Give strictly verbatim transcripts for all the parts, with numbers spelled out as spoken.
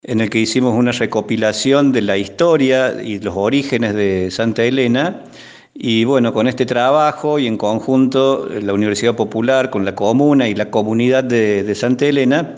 en el que hicimos una recopilación de la historia y los orígenes de Santa Elena. Y bueno, con este trabajo y en conjunto la Universidad Popular con la comuna y la comunidad de, de Santa Elena,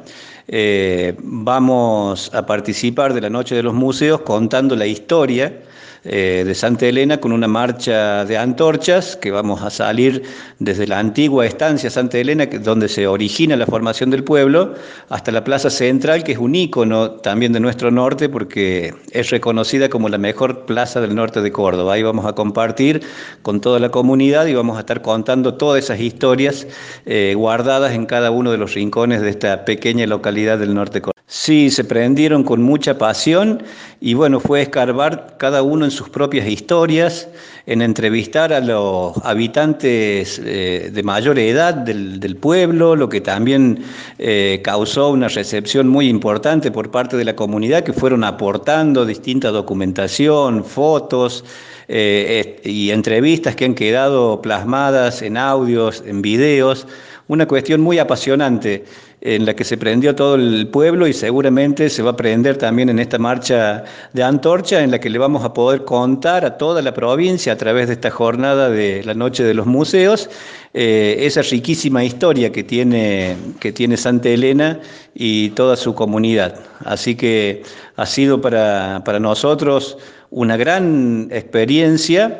eh, vamos a participar de la Noche de los Museos contando la historia eh, de Santa Elena con una marcha de antorchas que vamos a salir desde la antigua estancia Santa Elena, que, donde se origina la formación del pueblo, hasta la Plaza Central, que es un ícono también de nuestro norte porque es reconocida como la mejor plaza del norte de Córdoba. Ahí vamos a compartir con toda la comunidad y vamos a estar contando todas esas historias eh, guardadas en cada uno de los rincones de esta pequeña localidad del norte de Córdoba. Sí, se prendieron con mucha pasión y bueno, fue escarbar cada uno en sus propias historias, en entrevistar a los habitantes eh, de mayor edad del, del pueblo, lo que también eh, causó una recepción muy importante por parte de la comunidad, que fueron aportando distinta documentación, fotos eh, y entrevistas que han quedado plasmadas en audios, en videos. Una cuestión muy apasionante en la que se prendió todo el pueblo y seguramente se va a prender también en esta marcha de antorcha en la que le vamos a poder contar a toda la provincia a través de esta jornada de la Noche de los Museos eh, esa riquísima historia que tiene, que tiene Santa Elena y toda su comunidad. Así que ha sido para, para nosotros una gran experiencia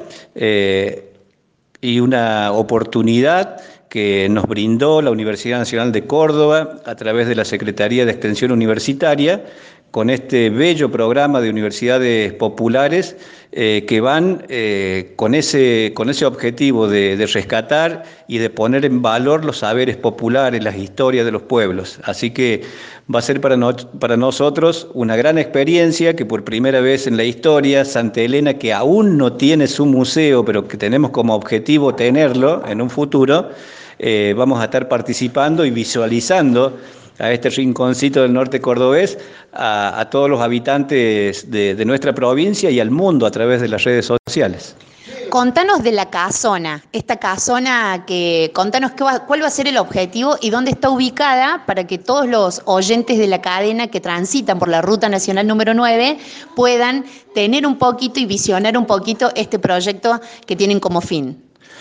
eh, y una oportunidad que nos brindó la Universidad Nacional de Córdoba a través de la Secretaría de Extensión Universitaria, con este bello programa de universidades populares eh, que van eh, con ese, con ese objetivo de, de rescatar y de poner en valor los saberes populares, las historias de los pueblos. Así que va a ser para, no, para nosotros una gran experiencia que por primera vez en la historia, Santa Elena, que aún no tiene su museo, pero que tenemos como objetivo tenerlo en un futuro, eh, vamos a estar participando y visualizando a este rinconcito del norte cordobés, a, a todos los habitantes de, de nuestra provincia y al mundo a través de las redes sociales. Contanos de la casona, esta casona que, contanos qué va, cuál va a ser el objetivo y dónde está ubicada para que todos los oyentes de la cadena que transitan por la Ruta Nacional número nueve puedan tener un poquito y visionar un poquito este proyecto que tienen como fin.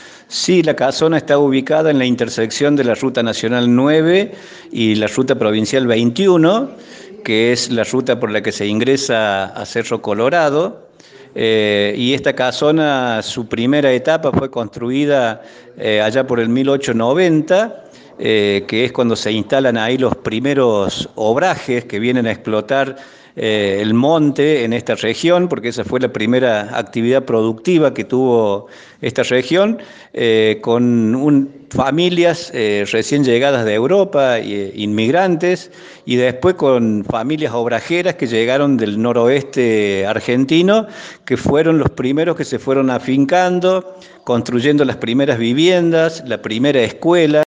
Sí, la casona está ubicada en la intersección de la Ruta Nacional nueve y la Ruta Provincial veintiuno, que es la ruta por la que se ingresa a Cerro Colorado. Eh, y esta casona, su primera etapa fue construida eh, allá por el mil ochocientos noventa, eh, que es cuando se instalan ahí los primeros obrajes que vienen a explotar eh, el monte en esta región, porque esa fue la primera actividad productiva que tuvo esta región, eh, con un, familias eh, recién llegadas de Europa, eh, inmigrantes, y después con familias obrajeras que llegaron del noroeste argentino, que fueron los primeros que se fueron afincando, construyendo las primeras viviendas, la primera escuela.